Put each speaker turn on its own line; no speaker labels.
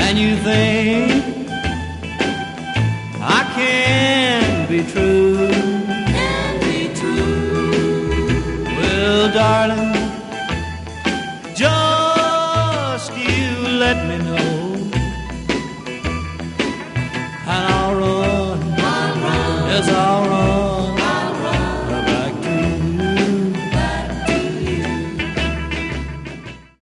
And you think I can be true? Can be true. Well, darling, just you let me know, and I'll run. Yes, I'll run.